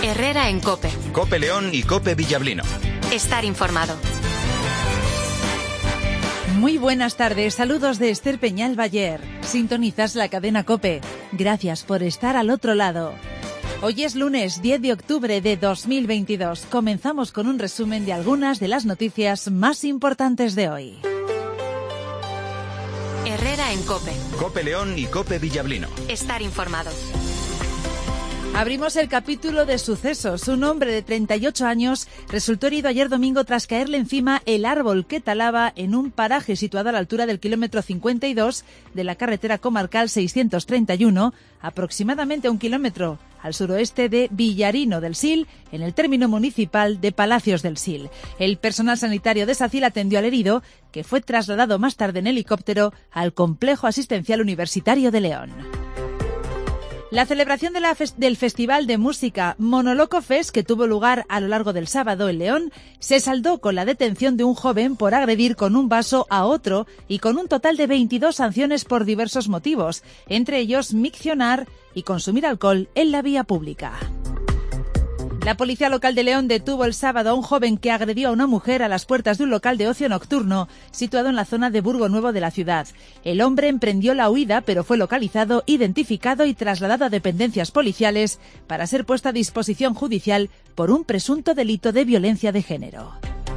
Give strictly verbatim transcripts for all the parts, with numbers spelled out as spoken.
Herrera en COPE. COPE León y COPE Villablino. Estar informado. Muy buenas tardes, saludos de Esther Peñal Bayer. Sintonizas la cadena COPE. Gracias por estar al otro lado. Hoy es lunes diez de octubre de dos mil veintidós. Comenzamos con un resumen de algunas de las noticias más importantes de hoy. Herrera en COPE. COPE León y COPE Villablino. Estar informado. Abrimos el capítulo de sucesos. Un hombre de treinta y ocho años resultó herido ayer domingo tras caerle encima el árbol que talaba en un paraje situado a la altura del kilómetro cincuenta y dos de la carretera comarcal seiscientos treinta y uno, aproximadamente a un kilómetro al suroeste de Villarino del Sil, en el término municipal de Palacios del Sil. El personal sanitario de SACIL atendió al herido, que fue trasladado más tarde en helicóptero al Complejo Asistencial Universitario de León. La celebración de la fes- del Festival de Música Monoloco Fest, que tuvo lugar a lo largo del sábado en León, se saldó con la detención de un joven por agredir con un vaso a otro y con un total de veintidós sanciones por diversos motivos, entre ellos miccionar y consumir alcohol en la vía pública. La policía local de León detuvo el sábado a un joven que agredió a una mujer a las puertas de un local de ocio nocturno situado en la zona de Burgo Nuevo de la ciudad. El hombre emprendió la huida, pero fue localizado, identificado y trasladado a dependencias policiales para ser puesto a disposición judicial por un presunto delito de violencia de género.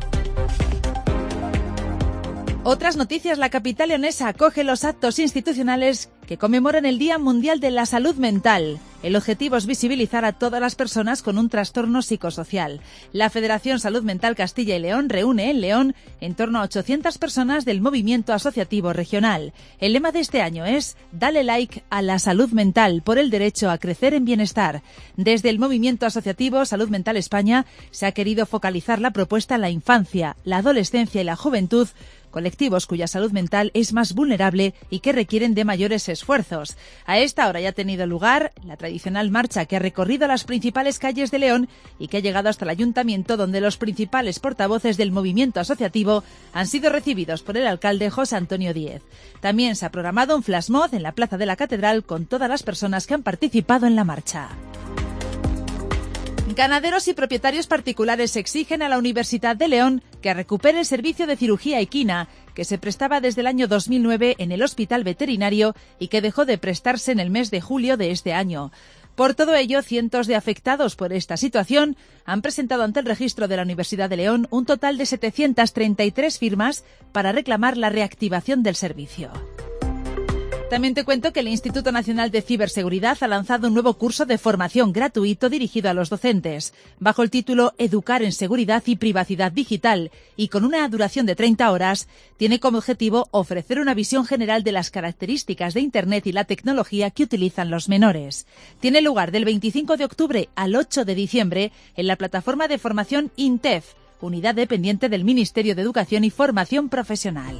Otras noticias. La capital leonesa acoge los actos institucionales que conmemoran el Día Mundial de la Salud Mental. El objetivo es visibilizar a todas las personas con un trastorno psicosocial. La Federación Salud Mental Castilla y León reúne en León en torno a ochocientas personas del movimiento asociativo regional. El lema de este año es «Dale like a la salud mental por el derecho a crecer en bienestar». Desde el movimiento asociativo Salud Mental España se ha querido focalizar la propuesta en la infancia, la adolescencia y la juventud, colectivos cuya salud mental es más vulnerable y que requieren de mayores esfuerzos. A esta hora ya ha tenido lugar la tradicional marcha que ha recorrido las principales calles de León y que ha llegado hasta el ayuntamiento, donde los principales portavoces del movimiento asociativo han sido recibidos por el alcalde José Antonio Díez. También se ha programado un flash mob en la plaza de la Catedral con todas las personas que han participado en la marcha. Ganaderos y propietarios particulares exigen a la Universidad de León que recupere el servicio de cirugía equina que se prestaba desde el año dos mil nueve en el Hospital Veterinario y que dejó de prestarse en el mes de julio de este año. Por todo ello, cientos de afectados por esta situación han presentado ante el registro de la Universidad de León un total de setecientas treinta y tres firmas para reclamar la reactivación del servicio. También te cuento que el Instituto Nacional de Ciberseguridad ha lanzado un nuevo curso de formación gratuito dirigido a los docentes, bajo el título Educar en Seguridad y Privacidad Digital, y con una duración de treinta horas, tiene como objetivo ofrecer una visión general de las características de Internet y la tecnología que utilizan los menores. Tiene lugar del veinticinco de octubre al ocho de diciembre en la plataforma de formación INTEF, unidad dependiente del Ministerio de Educación y Formación Profesional.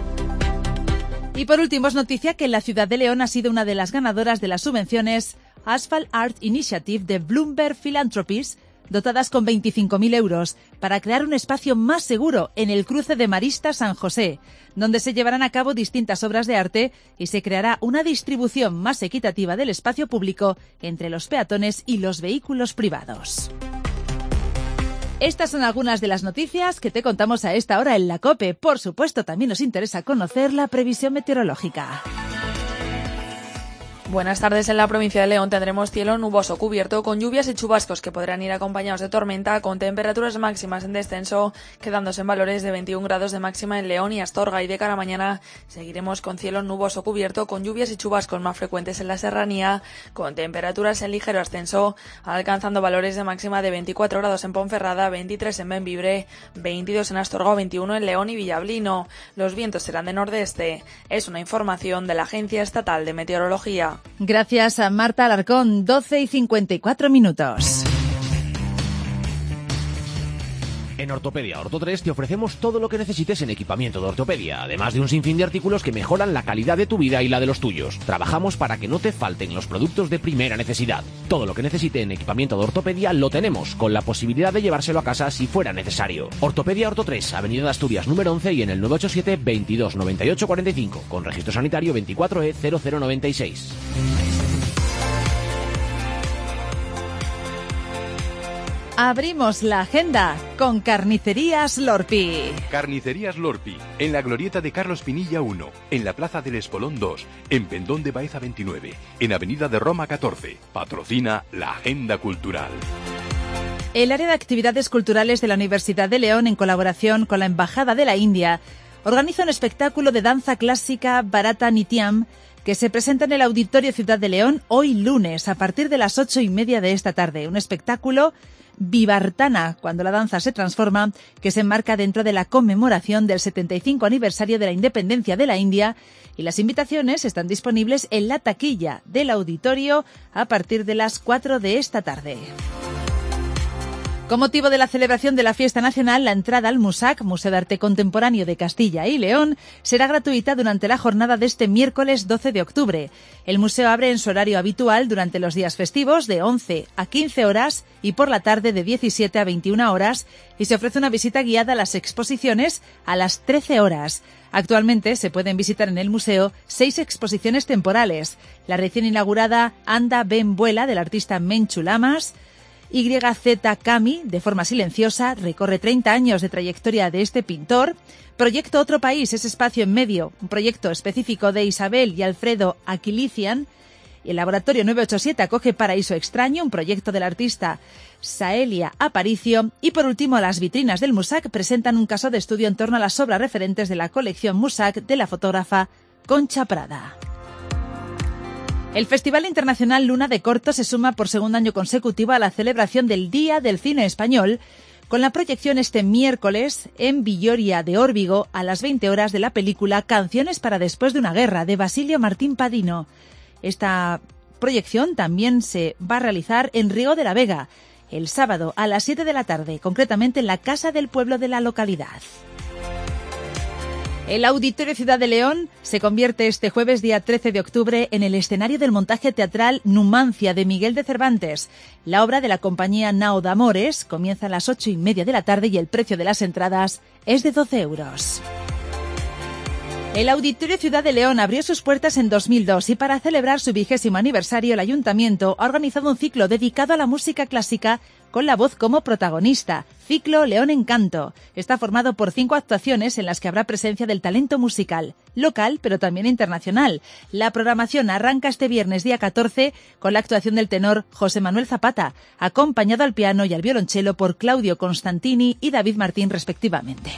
Y por último es noticia que la ciudad de León ha sido una de las ganadoras de las subvenciones Asphalt Art Initiative de Bloomberg Philanthropies, dotadas con veinticinco mil euros, para crear un espacio más seguro en el cruce de Marista San José, donde se llevarán a cabo distintas obras de arte y se creará una distribución más equitativa del espacio público entre los peatones y los vehículos privados. Estas son algunas de las noticias que te contamos a esta hora en la COPE. Por supuesto, también nos interesa conocer la previsión meteorológica. Buenas tardes. En la provincia de León tendremos cielo nuboso cubierto con lluvias y chubascos que podrán ir acompañados de tormenta, con temperaturas máximas en descenso, quedándose en valores de veintiún grados de máxima en León y Astorga, y de cara a mañana seguiremos con cielo nuboso cubierto con lluvias y chubascos más frecuentes en la serranía, con temperaturas en ligero ascenso, alcanzando valores de máxima de veinticuatro grados en Ponferrada, veintitrés en Bembibre, veintidós en Astorga, veintiuno en León y Villablino. Los vientos serán de nordeste. Es una información de la Agencia Estatal de Meteorología. Gracias a Marta Alarcón, doce y cincuenta y cuatro minutos. En Ortopedia Orto tres te ofrecemos todo lo que necesites en equipamiento de ortopedia, además de un sinfín de artículos que mejoran la calidad de tu vida y la de los tuyos. Trabajamos para que no te falten los productos de primera necesidad. Todo lo que necesite en equipamiento de ortopedia lo tenemos, con la posibilidad de llevárselo a casa si fuera necesario. Ortopedia Orto tres, Avenida de Asturias número once y en el nueve ocho siete, veintidós, noventa y ocho, cuarenta y cinco, con registro sanitario veinticuatro E cero cero noventa y seis. Abrimos la agenda con Carnicerías Lorpi. Carnicerías Lorpi, en la glorieta de Carlos Pinilla uno, en la Plaza del Espolón dos, en Pendón de Baeza veintinueve, en Avenida de Roma catorce. Patrocina la Agenda Cultural. El área de actividades culturales de la Universidad de León, en colaboración con la Embajada de la India, organiza un espectáculo de danza clásica Bharatanatyam que se presenta en el Auditorio Ciudad de León hoy lunes a partir de las ocho y media de esta tarde. Un espectáculo Vivartana, cuando la danza se transforma, que se enmarca dentro de la conmemoración del setenta y cinco aniversario de la independencia de la India, y las invitaciones están disponibles en la taquilla del auditorio a partir de las cuatro de esta tarde. Con motivo de la celebración de la fiesta nacional, la entrada al MUSAC, Museo de Arte Contemporáneo de Castilla y León, será gratuita durante la jornada de este miércoles doce de octubre. El museo abre en su horario habitual durante los días festivos de once a quince horas y por la tarde de diecisiete a veintiuna horas, y se ofrece una visita guiada a las exposiciones a las trece horas. Actualmente se pueden visitar en el museo seis exposiciones temporales. La recién inaugurada Anda, ven, vuela del artista Menchu Lamas, Y Z Kami, de forma silenciosa, recorre treinta años de trayectoria de este pintor. Proyecto Otro País, ese espacio en medio, un proyecto específico de Isabel y Alfredo Aquilician. Y el Laboratorio nueve ochenta y siete acoge Paraíso Extraño, un proyecto del artista Saelia Aparicio. Y por último, las vitrinas del MUSAC presentan un caso de estudio en torno a las obras referentes de la colección MUSAC de la fotógrafa Concha Prada. El Festival Internacional Luna de Corto se suma por segundo año consecutivo a la celebración del Día del Cine Español, con la proyección este miércoles en Villoria de Órbigo a las veinte horas de la película Canciones para después de una guerra, de Basilio Martín Padino. Esta proyección también se va a realizar en Riego de la Vega, el sábado a las siete de la tarde, concretamente en la Casa del Pueblo de la localidad. El Auditorio Ciudad de León se convierte este jueves, día trece de octubre, en el escenario del montaje teatral Numancia, de Miguel de Cervantes. La obra de la compañía Nao de Amores comienza a las ocho y media de la tarde y el precio de las entradas es de doce euros. El Auditorio Ciudad de León abrió sus puertas en dos mil dos y para celebrar su vigésimo aniversario el Ayuntamiento ha organizado un ciclo dedicado a la música clásica con la voz como protagonista. Ciclo León Encanto. Está formado por cinco actuaciones en las que habrá presencia del talento musical, local pero también internacional. La programación arranca este viernes día catorce con la actuación del tenor José Manuel Zapata, acompañado al piano y al violonchelo por Claudio Constantini y David Martín respectivamente.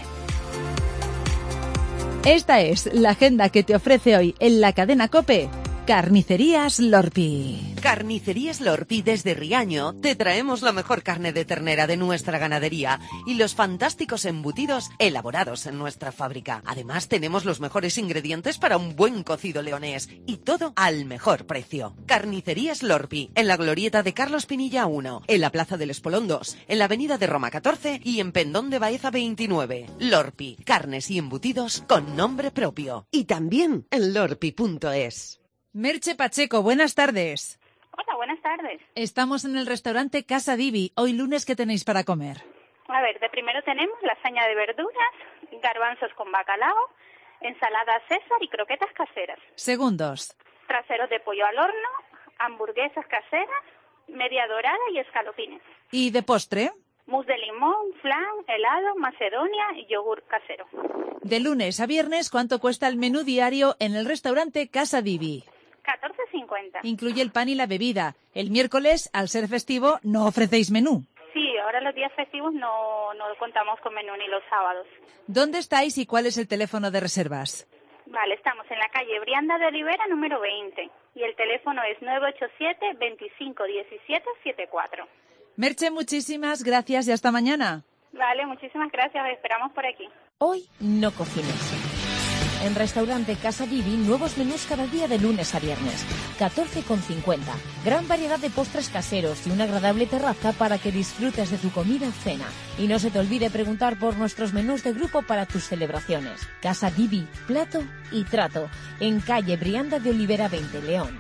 Esta es la agenda que te ofrece hoy en la cadena COPE Carnicerías Lorpi. Carnicerías Lorpi desde Riaño te traemos la mejor carne de ternera de nuestra ganadería y los fantásticos embutidos elaborados en nuestra fábrica. Además tenemos los mejores ingredientes para un buen cocido leonés y todo al mejor precio. Carnicerías Lorpi, en la glorieta de Carlos Pinilla uno, en la Plaza del Espolón dos, en la Avenida de Roma catorce y en Pendón de Baeza veintinueve. Lorpi, carnes y embutidos con nombre propio. Y también en lorpi punto es. Merche Pacheco, buenas tardes. Hola, buenas tardes. Estamos en el restaurante Casa Divi. Hoy lunes, ¿qué tenéis para comer? A ver, de primero tenemos lasaña de verduras, garbanzos con bacalao, ensalada César y croquetas caseras. Segundos. Traseros de pollo al horno, hamburguesas caseras, media dorada y escalopines. ¿Y de postre? Mousse de limón, flan, helado, macedonia y yogur casero. De lunes a viernes, ¿cuánto cuesta el menú diario en el restaurante Casa Divi? catorce cincuenta. Incluye el pan y la bebida. El miércoles, al ser festivo, no ofrecéis menú. Sí, ahora los días festivos no, no contamos con menú ni los sábados. ¿Dónde estáis y cuál es el teléfono de reservas? Vale, estamos en la calle Brianda de Olivera, número veinte. Y el teléfono es nueve ocho siete, veinticinco diecisiete setenta y cuatro. Merche, muchísimas gracias y hasta mañana. Vale, muchísimas gracias. Os esperamos por aquí. Hoy no cocines. En Restaurante Casa Divi, nuevos menús cada día de lunes a viernes. catorce cincuenta. Gran variedad de postres caseros y una agradable terraza para que disfrutes de tu comida o cena. Y no se te olvide preguntar por nuestros menús de grupo para tus celebraciones. Casa Divi, plato y trato. En calle Brianda de Olivera veinte, León.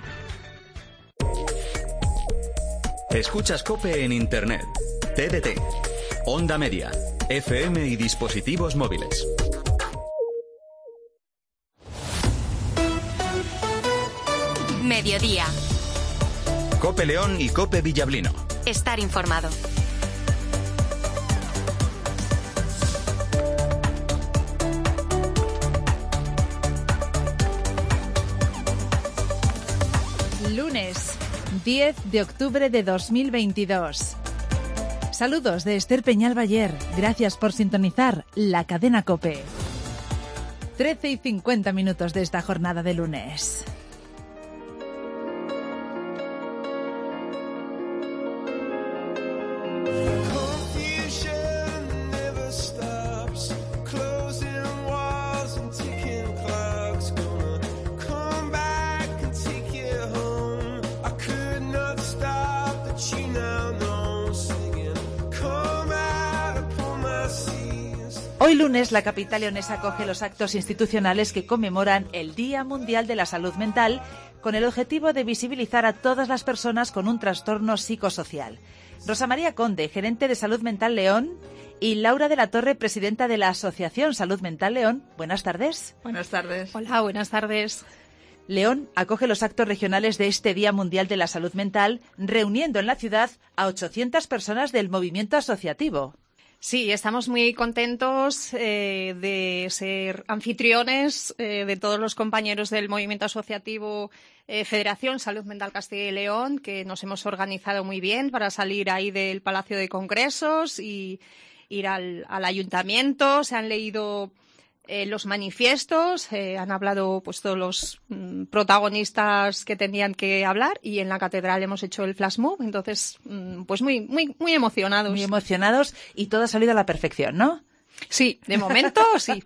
Escuchas COPE en Internet. T D T. Onda Media. F M y dispositivos móviles. Mediodía. COPE León y COPE Villablino. Estar informado. Lunes, diez de octubre de dos mil veintidós. Saludos de Esther Peñalbayer. Gracias por sintonizar la cadena COPE. trece y cincuenta minutos de esta jornada de lunes. Hoy lunes, la capital leonesa acoge los actos institucionales que conmemoran el Día Mundial de la Salud Mental, con el objetivo de visibilizar a todas las personas con un trastorno psicosocial. Rosa María Conde, gerente de Salud Mental León, y Laura de la Torre, presidenta de la Asociación Salud Mental León. Buenas tardes. Buenas tardes. Hola, buenas tardes. León acoge los actos regionales de este Día Mundial de la Salud Mental, reuniendo en la ciudad a ochocientas personas del movimiento asociativo. Sí, estamos muy contentos eh, de ser anfitriones eh, de todos los compañeros del movimiento asociativo eh, Federación Salud Mental Castilla y León, que nos hemos organizado muy bien para salir ahí del Palacio de Congresos y ir al, al ayuntamiento. Se han leído eh, los manifiestos, eh, han hablado pues todos los mm, protagonistas que tenían que hablar, y en la catedral hemos hecho el flash mob. Entonces, mm, pues muy, muy, muy emocionados. Muy emocionados, y todo ha salido a la perfección, ¿no? Sí, de momento sí.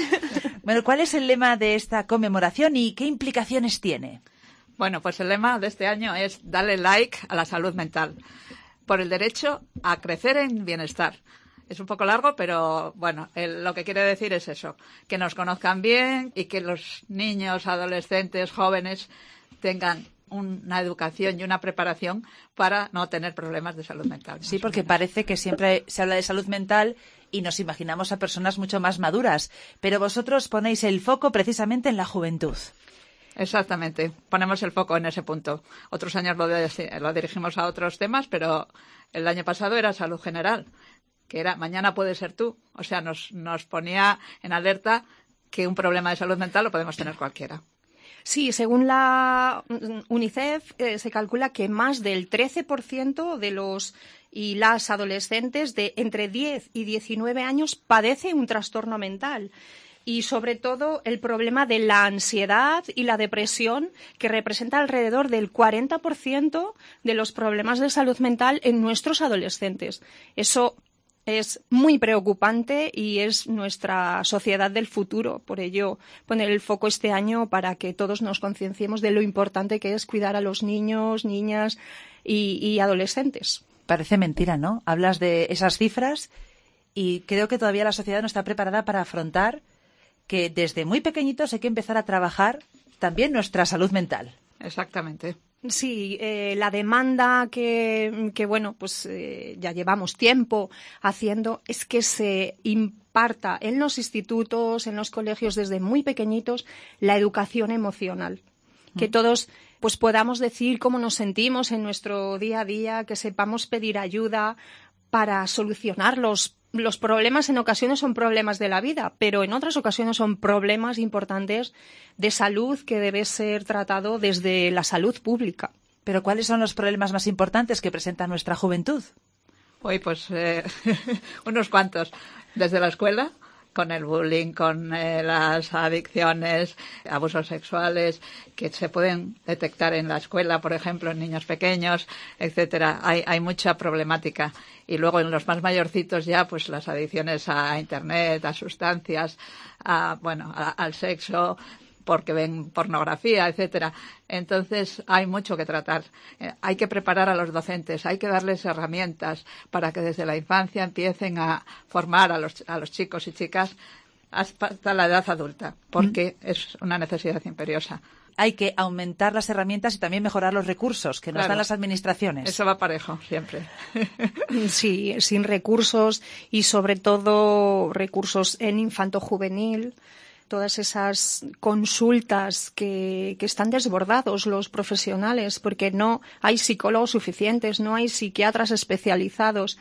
Bueno, ¿cuál es el lema de esta conmemoración y qué implicaciones tiene? Bueno, pues el lema de este año es darle like a la salud mental, por el derecho a crecer en bienestar. Es un poco largo, pero bueno, el, lo que quiere decir es eso, que nos conozcan bien y que los niños, adolescentes, jóvenes tengan una educación y una preparación para no tener problemas de salud mental. Sí, porque parece que siempre se habla de salud mental y nos imaginamos a personas mucho más maduras, pero vosotros ponéis el foco precisamente en la juventud. Exactamente, ponemos el foco en ese punto. Otros años lo, de, lo dirigimos a otros temas, pero el año pasado era salud general, que era mañana puede ser tú. O sea, nos, nos ponía en alerta que un problema de salud mental lo podemos tener cualquiera. Sí, según la UNICEF eh, se calcula que más del trece por ciento de los y las adolescentes de entre diez y diecinueve años padece un trastorno mental. Y sobre todo el problema de la ansiedad y la depresión, que representa alrededor del cuarenta por ciento de los problemas de salud mental en nuestros adolescentes. Eso es muy preocupante y es nuestra sociedad del futuro. Por ello, poner el foco este año para que todos nos concienciemos de lo importante que es cuidar a los niños, niñas y, y adolescentes. Parece mentira, ¿no? Hablas de esas cifras y creo que todavía la sociedad no está preparada para afrontar que desde muy pequeñitos hay que empezar a trabajar también nuestra salud mental. Exactamente. Sí, eh, la demanda que, que bueno, pues eh, ya llevamos tiempo haciendo es que se imparta en los institutos, en los colegios desde muy pequeñitos la educación emocional. Mm. Que todos pues podamos decir cómo nos sentimos en nuestro día a día, que sepamos pedir ayuda para solucionar los Los problemas en ocasiones son problemas de la vida, pero en otras ocasiones son problemas importantes de salud que debe ser tratado desde la salud pública. Pero ¿cuáles son los problemas más importantes que presenta nuestra juventud? Hoy, pues, eh, unos cuantos. Desde la escuela, con el bullying, con eh, las adicciones, abusos sexuales que se pueden detectar en la escuela, por ejemplo, en niños pequeños, etcétera. Hay, hay mucha problemática. Y luego en los más mayorcitos ya, pues las adicciones a Internet, a sustancias, a, bueno, a, al sexo, porque ven pornografía, etcétera. Entonces hay mucho que tratar. Eh, hay que preparar a los docentes, hay que darles herramientas para que desde la infancia empiecen a formar a los, a los chicos y chicas hasta la edad adulta, porque mm. es una necesidad imperiosa. Hay que aumentar las herramientas y también mejorar los recursos que nos claro. dan las administraciones. Eso va parejo, siempre. Sí, sin recursos y sobre todo recursos en infanto-juvenil. Todas esas consultas que, que están desbordados los profesionales porque no hay psicólogos suficientes, no hay psiquiatras especializados.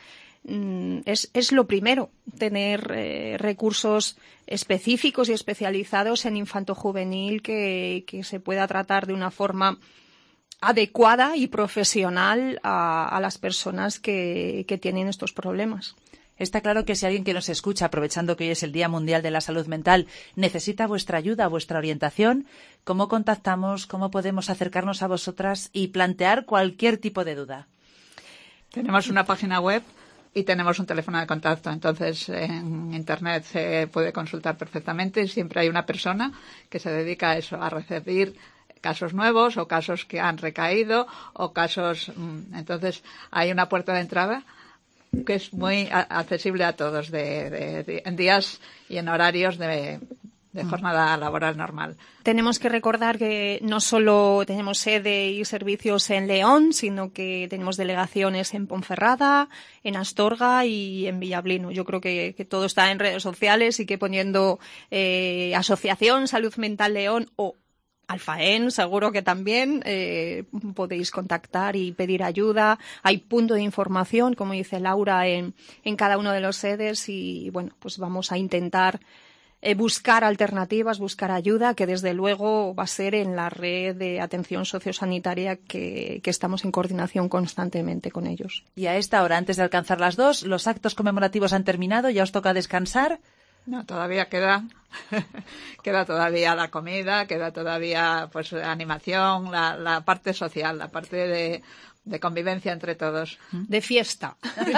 Es, es lo primero, tener eh, recursos específicos y especializados en infanto-juvenil que, que se pueda tratar de una forma adecuada y profesional a, a las personas que, que tienen estos problemas. Está claro que si alguien que nos escucha, aprovechando que hoy es el Día Mundial de la Salud Mental, necesita vuestra ayuda, vuestra orientación, ¿cómo contactamos? ¿Cómo podemos acercarnos a vosotras y plantear cualquier tipo de duda? Tenemos una página web y tenemos un teléfono de contacto. Entonces, en Internet se puede consultar perfectamente. Siempre hay una persona que se dedica a eso, a recibir casos nuevos o casos que han recaído o casos... Entonces, hay una puerta de entrada que es muy accesible a todos de, de, de, en días y en horarios de, de jornada laboral normal. Tenemos que recordar que no solo tenemos sede y servicios en León, sino que tenemos delegaciones en Ponferrada, en Astorga y en Villablino. Yo creo que, que todo está en redes sociales y que poniendo eh, Asociación Salud Mental León o Alfaén, seguro que también eh, podéis contactar y pedir ayuda. Hay punto de información, como dice Laura, en, en cada uno de los sedes y, bueno, pues vamos a intentar eh, buscar alternativas, buscar ayuda, que desde luego va a ser en la red de atención sociosanitaria que, que estamos en coordinación constantemente con ellos. Y a esta hora, antes de alcanzar las dos, los actos conmemorativos han terminado, ya os toca descansar. No, todavía queda, queda todavía la comida, queda todavía pues animación, la, la parte social, la parte de, de convivencia entre todos. De fiesta.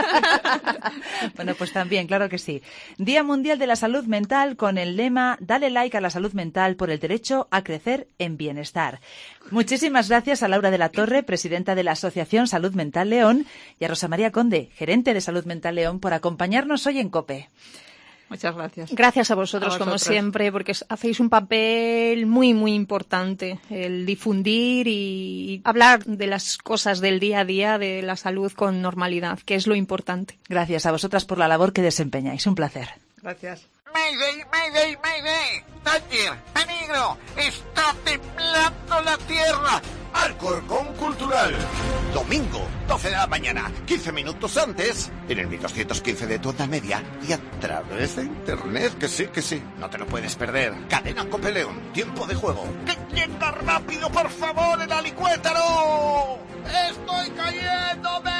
Bueno, pues también, claro que sí. Día Mundial de la Salud Mental con el lema Dale like a la salud mental por el derecho a crecer en bienestar. Muchísimas gracias a Laura de la Torre, presidenta de la Asociación Salud Mental León, y a Rosa María Conde, gerente de Salud Mental León, por acompañarnos hoy en COPE. Muchas gracias. Gracias a vosotros, a vosotros, como siempre, porque hacéis un papel muy, muy importante, el difundir y hablar de las cosas del día a día, de la salud con normalidad, que es lo importante. Gracias a vosotras por la labor que desempeñáis. Un placer. Gracias. Mayday, Mayday, Mayday. Danger, peligro. Está temblando la tierra. Alcorcón Cultural. Domingo, doce de la mañana, quince minutos antes, en el mil doscientos quince de tu onda media y a través de internet, que sí, que sí, no te lo puedes perder. Cadena Cope León, tiempo de juego. ¡Que llega rápido, por favor, el alicuétaro! ¡Estoy cayéndome!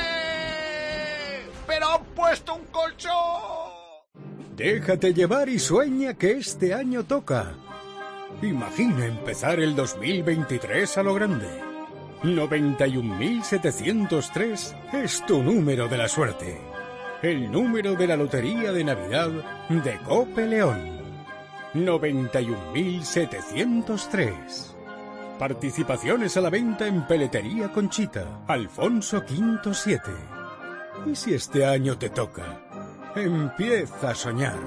¡Pero han puesto un colchón! Déjate llevar y sueña que este año toca. Imagina empezar el dos mil veintitrés a lo grande. noventa y un mil setecientos tres es tu número de la suerte. El número de la Lotería de Navidad de Cope León. noventa y un mil setecientos tres. Participaciones a la venta en Peletería Conchita, Alfonso Quinto siete. ¿Y si este año te toca? Empieza a soñar.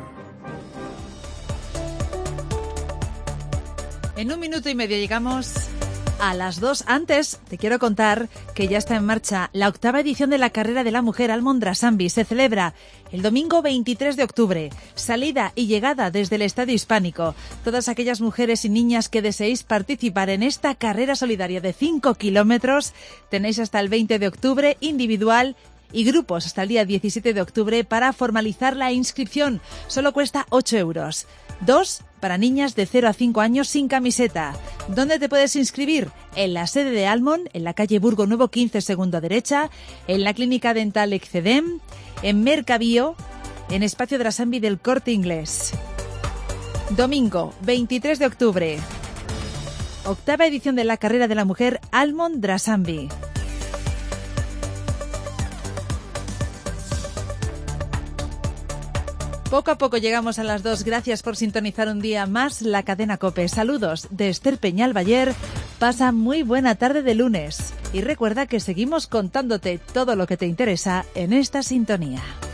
En un minuto y medio llegamos a las dos. Antes, te quiero contar que ya está en marcha la octava edición de la Carrera de la Mujer Almond Drasambi. Se celebra el domingo veintitrés de octubre. Salida y llegada desde el Estadio Hispánico. Todas aquellas mujeres y niñas que deseéis participar en esta carrera solidaria de cinco kilómetros, tenéis hasta el veinte de octubre individual y grupos hasta el día diecisiete de octubre para formalizar la inscripción. Solo cuesta ocho euros. Dos para niñas de cero a cinco años sin camiseta. ¿Dónde te puedes inscribir? En la sede de Almond, en la calle Burgo Nuevo quince, segundo derecha, en la clínica dental Excedem, en Mercabio, en Espacio Drasambi del Corte Inglés. Domingo, veintitrés de octubre. Octava edición de la Carrera de la Mujer Almond Drasambi. Poco a poco llegamos a las dos. Gracias por sintonizar un día más la cadena COPE. Saludos de Esther Peñal Bayer. Pasa muy buena tarde de lunes. Y recuerda que seguimos contándote todo lo que te interesa en esta sintonía.